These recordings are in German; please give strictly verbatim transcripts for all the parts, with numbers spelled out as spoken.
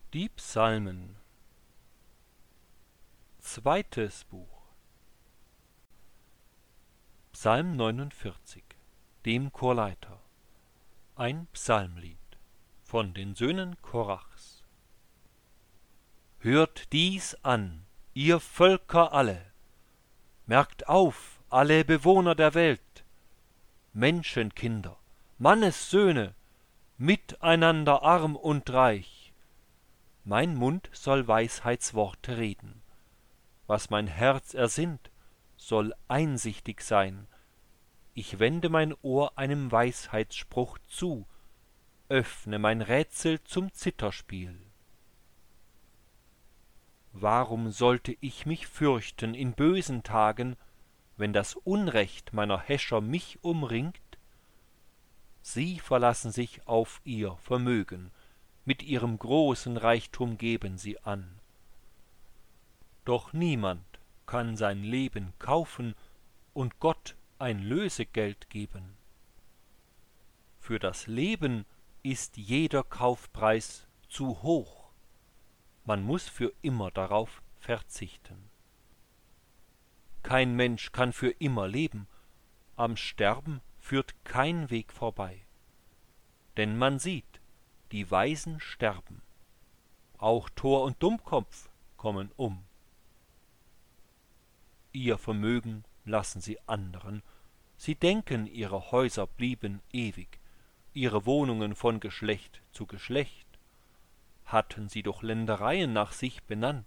Die Psalmen. Zweites Buch. Psalm neunundvierzig. Dem Chorleiter. Ein Psalmlied von den Söhnen Korachs. Hört dies an, ihr Völker alle! Merkt auf, alle Bewohner der Welt! Menschenkinder, Mannessöhne, miteinander arm und reich! Mein Mund soll Weisheitsworte reden. Was mein Herz ersinnt, soll einsichtig sein. Ich wende mein Ohr einem Weisheitsspruch zu, öffne mein Rätsel zum Zitherspiel. Warum sollte ich mich fürchten in bösen Tagen, wenn das Unrecht meiner Häscher mich umringt? Sie verlassen sich auf ihr Vermögen, mit ihrem großen Reichtum geben sie an. Doch niemand kann sein Leben kaufen und Gott ein Lösegeld geben. Für das Leben ist jeder Kaufpreis zu hoch. Man muß für immer darauf verzichten. Kein Mensch kann für immer leben, am Sterben führt kein Weg vorbei. Denn man sieht, die Weisen sterben, auch Tor und Dummkopf kommen um. Ihr Vermögen lassen sie anderen, sie denken, ihre Häuser blieben ewig, ihre Wohnungen von Geschlecht zu Geschlecht. Hatten sie doch Ländereien nach sich benannt.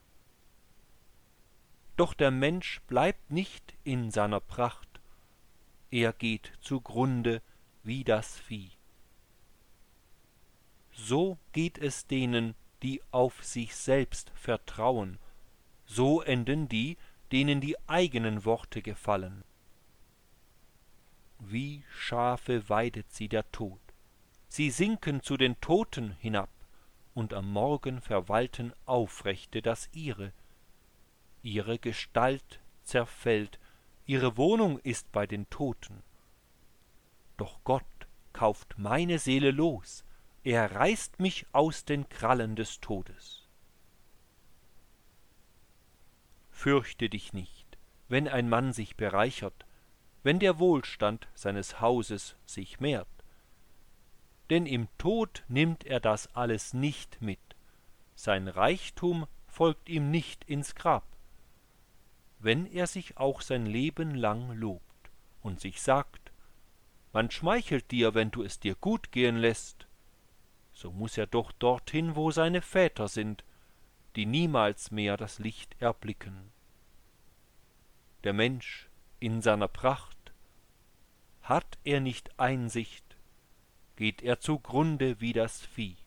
Doch der Mensch bleibt nicht in seiner Pracht, er geht zugrunde wie das Vieh. So geht es denen, die auf sich selbst vertrauen, so enden die, denen die eigenen Worte gefallen. Wie Schafe weidet sie der Tod, sie sinken zu den Toten hinab, und am Morgen verwalten Aufrechte das ihre. Ihre Gestalt zerfällt, ihre Wohnung ist bei den Toten. Doch Gott kauft meine Seele los, er reißt mich aus den Krallen des Todes. Fürchte dich nicht, wenn ein Mann sich bereichert, wenn der Wohlstand seines Hauses sich mehrt. Denn im Tod nimmt er das alles nicht mit, sein Reichtum folgt ihm nicht ins Grab. Wenn er sich auch sein Leben lang lobt und sich sagt, man schmeichelt dir, wenn du es dir gut gehen lässt, so muß er doch dorthin, wo seine Väter sind, die niemals mehr das Licht erblicken. Der Mensch in seiner Pracht, hat er nicht Einsicht, geht er zugrunde wie das Vieh.